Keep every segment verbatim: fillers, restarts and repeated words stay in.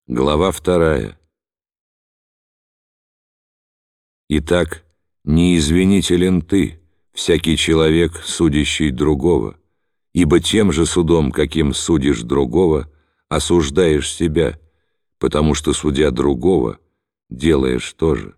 Глава вторая. Итак, не извинителен ты, всякий человек, судящий другого, ибо тем же судом, каким судишь другого, осуждаешь себя, потому что, судя другого, делаешь то же.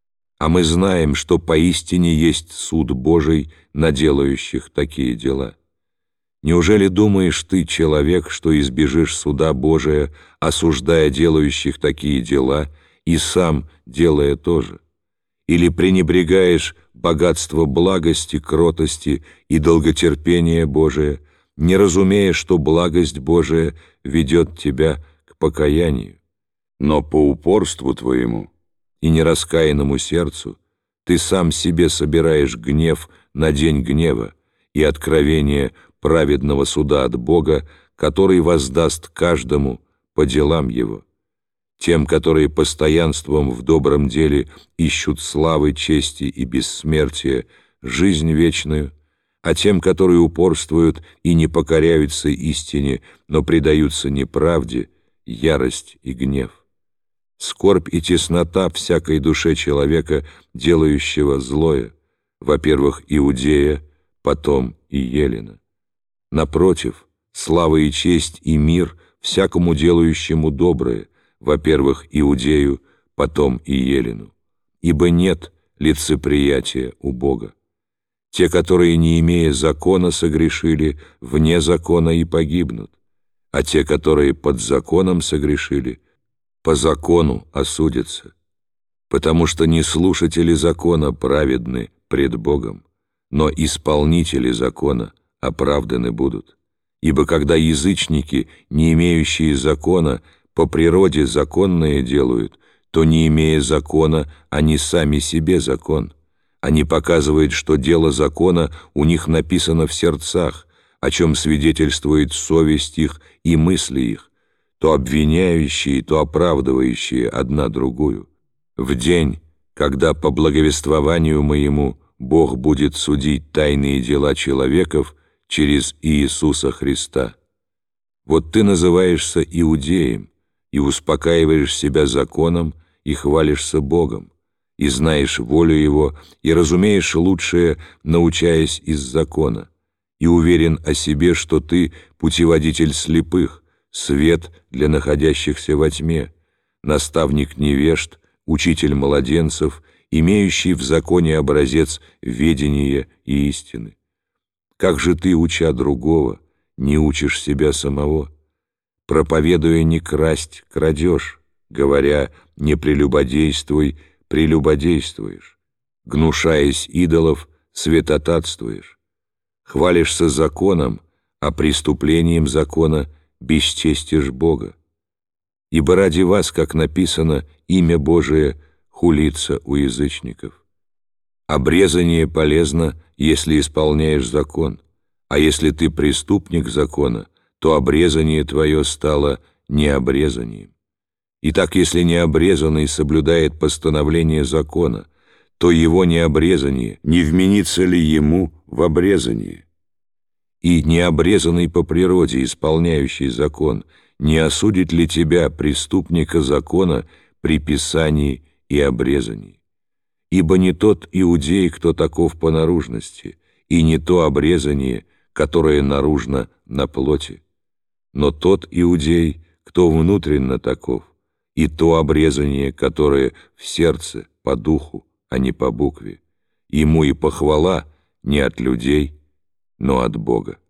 А мы знаем, что поистине есть суд Божий на делающих такие дела. Неужели думаешь ты, человек, что избежишь суда Божия, осуждая делающих такие дела, и сам делая то же? Или пренебрегаешь богатство благости, кротости и долготерпения Божия, не разумея, что благость Божия ведет тебя к покаянию? Но по упорству твоему и нераскаянному сердцу ты сам себе собираешь гнев на день гнева и откровение праведного суда от Бога, который воздаст каждому по делам его. Тем, которые постоянством в добром деле ищут славы, чести и бессмертия, жизнь вечную, а тем, которые упорствуют и не покоряются истине, но предаются неправде, ярость и гнев. Скорбь и теснота всякой душе человека, делающего злое, во-первых, Иудея, потом и Елена. Напротив, слава и честь и мир всякому делающему доброе, во-первых, Иудею, потом и Елену. Ибо нет лицеприятия у Бога. Те, которые, не имея закона, согрешили, вне закона и погибнут, а те, которые под законом согрешили, по закону осудятся. Потому что не слушатели закона праведны пред Богом, но исполнители закона оправданы будут. Ибо когда язычники, не имеющие закона, по природе законное делают, то, не имея закона, они сами себе закон. Они показывают, что дело закона у них написано в сердцах, о чем свидетельствует совесть их и мысли их, то обвиняющие, то оправдывающие одна другую. В день, когда по благовествованию моему Бог будет судить тайные дела человеков через Иисуса Христа. Вот ты называешься иудеем, и успокаиваешь себя законом, и хвалишься Богом, и знаешь волю Его, и разумеешь лучшее, научаясь из закона, и уверен о себе, что ты путеводитель слепых, свет для находящихся во тьме, наставник невежд, учитель младенцев, имеющий в законе образец ведения и истины. Как же ты, уча другого, не учишь себя самого? Проповедуя не красть, крадешь, говоря не прелюбодействуй, прелюбодействуешь, гнушаясь идолов, святотатствуешь, хвалишься законом, а преступлением закона бесчестишь Бога. Ибо ради вас, как написано, имя Божие хулится у язычников. Обрезание полезно, если исполняешь закон, а если ты преступник закона, то обрезание твое стало необрезанием. Итак, если необрезанный соблюдает постановление закона, то его необрезание не вменится ли ему в обрезание? И необрезанный по природе, исполняющий закон, не осудит ли тебя, преступника закона, при писании и обрезании? Ибо не тот иудей, кто таков по наружности, и не то обрезание, которое наружно на плоти, но тот иудей, кто внутренно таков, и то обрезание, которое в сердце, по духу, а не по букве. Ему и похвала не от людей, но от Бога.